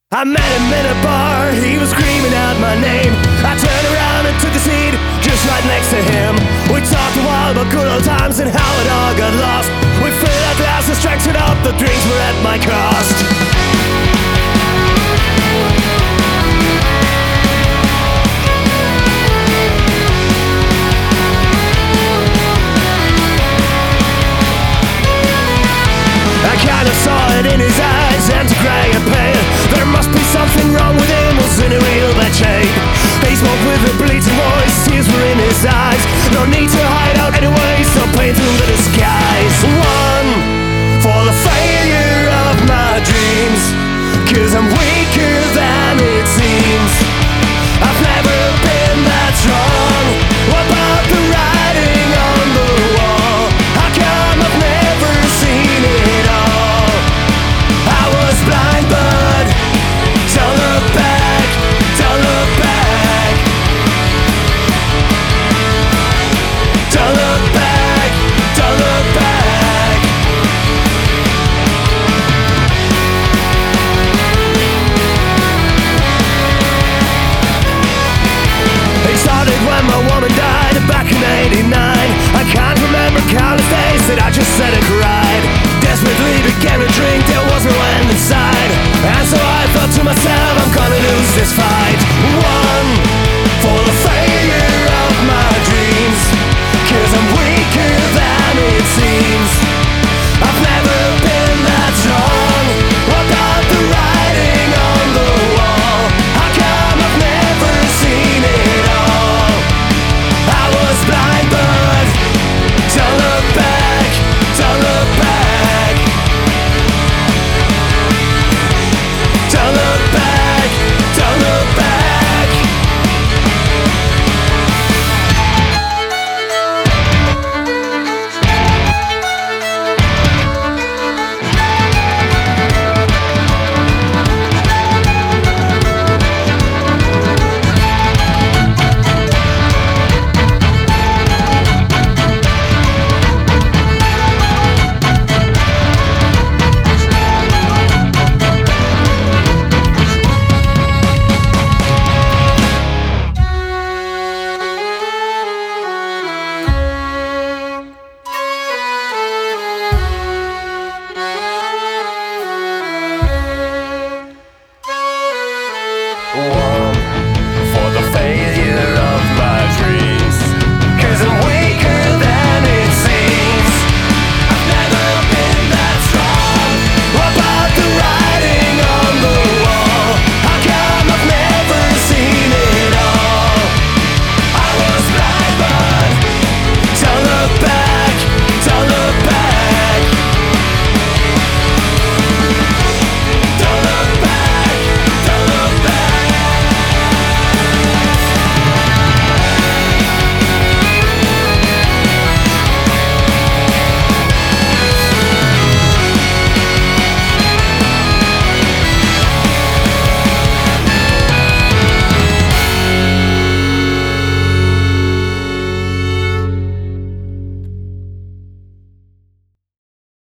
I met him in a bar, he was screaming out my name. I turned around and took a seat just right next to him. We talked a while about good old times and how it all got lost. We filled our glasses, drank it up, the drinks were at my cost. I kinda saw it in his eyes, and to grey and pale. There must be something wrong with him, was in a real bad shape. He spoke with a bleating voice, tears were in his eyes. No need to